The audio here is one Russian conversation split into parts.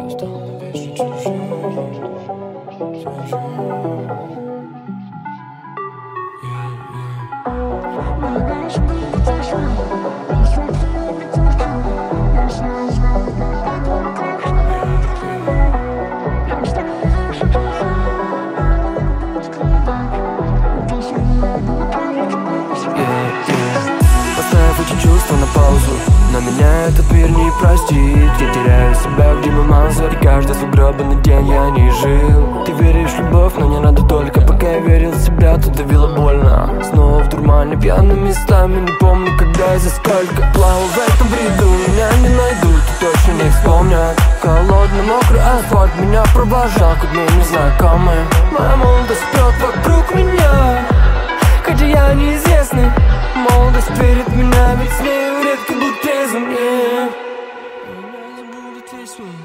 Поставив эти чувства на паузу, но меня этот мир не простит. Я теряю себя, где мамаза, и каждый сугробанный день я не жил. Ты веришь в любовь, но не надо только. Пока я верил в себя, то давило больно. Снова в дурмане, пьяными местами. Не помню, когда и за сколько. Плавал в этом бреду, меня не найдут, и точно не вспомнят. Холодный, мокрый асфальт меня провожал, как мы незнакомые. Моя молодость прет вокруг меня, хотя я неизвестный. Молодость перед меня, ведь с нею редко был трезвым. Меня забудет весь мир.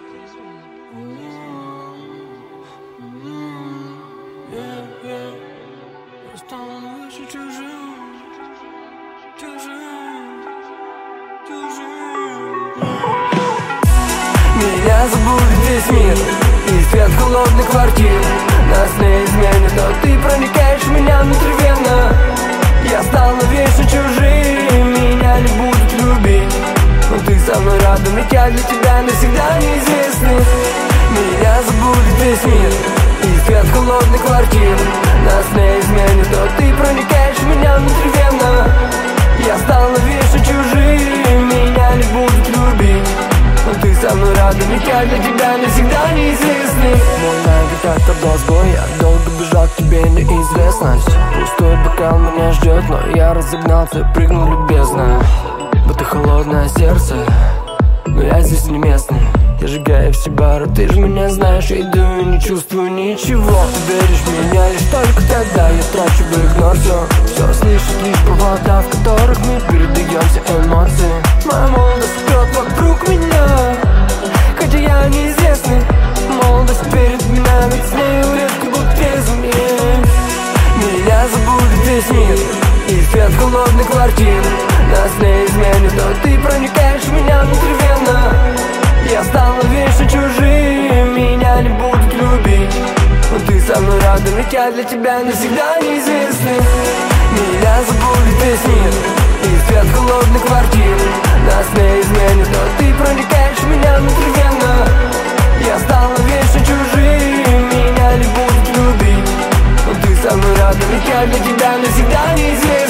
Я стану выше чужим, Меня забудет весь мир и свет холодной квартиры. Нас не изменит, но ты проникаешь в меня внутривенно. Я стал навечно чужим, меня не будут любить, но ты со мной рядом, ведь я для тебя навсегда неизвестный. Меня забудет весь мир и свет холодной квартиры. Нас не изменит, но ты проникаешь в меня внутривенно. Я стал навечно чужим, меня не будут любить, но ты со мной рядом, ведь я для тебя навсегда неизвестный. Мой навигатор дал сбой, я долго бежал к тебе, неизвестность. Пустой бокал меня ждет, но я разогнался, прыгнул любезно. Будто холодное сердце, но я здесь не местный. Я сжигаю все бары, ты же меня знаешь, я иду и не чувствую ничего. Ты веришь в меня лишь только тогда, я трачу в игнор все слышит лишь провода, в которых мы передаем все эмоции. Моя молодость прет вокруг меня, хотя я неизвестный. Молодость перед меня, ведь с нею редко был трезвым. Меня забудет весь мир и свет холодной квартиры. Нас не изменит, но ты проникаешь в меня внутривенно. Я стал навечно чужим, меня не будут любить, но ты со мной рядом, ведь я для тебя навсегда неизвестный. Меня забудет весь мир и свет холодной квартиры. Нас не изменит, но ты проникаешь в меня внутривенно. Я стал навечно чужим, меня не будут любить, но ты со мной рядом, ведь я для тебя навсегда неизвестный.